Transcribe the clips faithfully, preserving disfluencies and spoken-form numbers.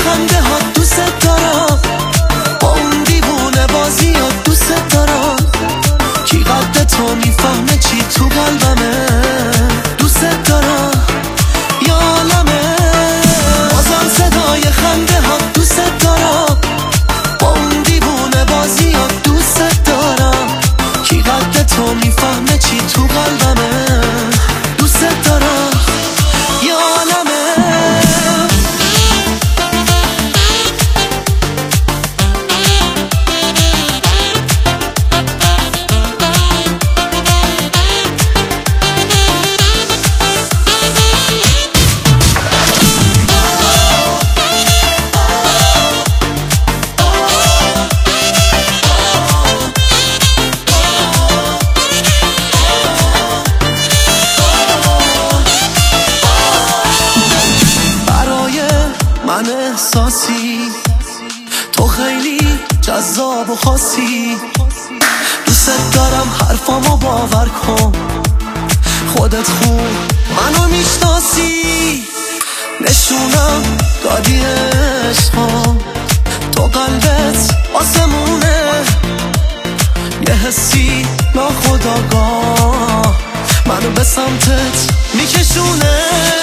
خنده ها دوست دارم، با اون دیوونه بازی ها دوست دارم. کی قد تو میفهمه چی تو قلبمه، دوست دارم یا عالمه. بازم صدای خنده ها دوست دارم، با اون دیوونه بازی ها دوست دارم. کی قد تو میفهمه چی تو قلبمه، دوست دارم یا عالمه. من احساسی تو خیلی جذاب و خاصی، دوست دارم حرفامو باور کن، خودت خوب منو میشناسی. نشونم دادی عشقا، تو قلبت آسمونه، یه حسی ناخودآگاه منو به سمتت میکشونه.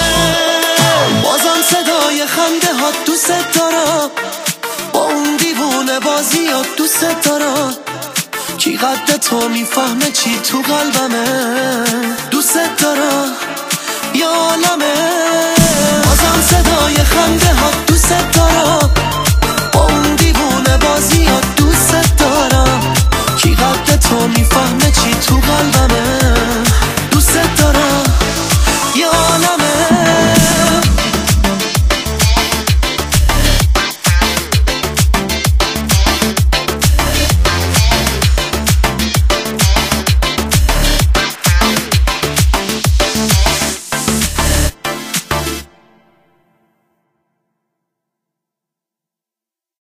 بازم صدای خنده ها دوست دارم، با اون دیوونه بازی ها دوست دارم. کی قد تو میفهمه چی تو قلبمه، دوست دارم یا عالمه. بازم صدای خنده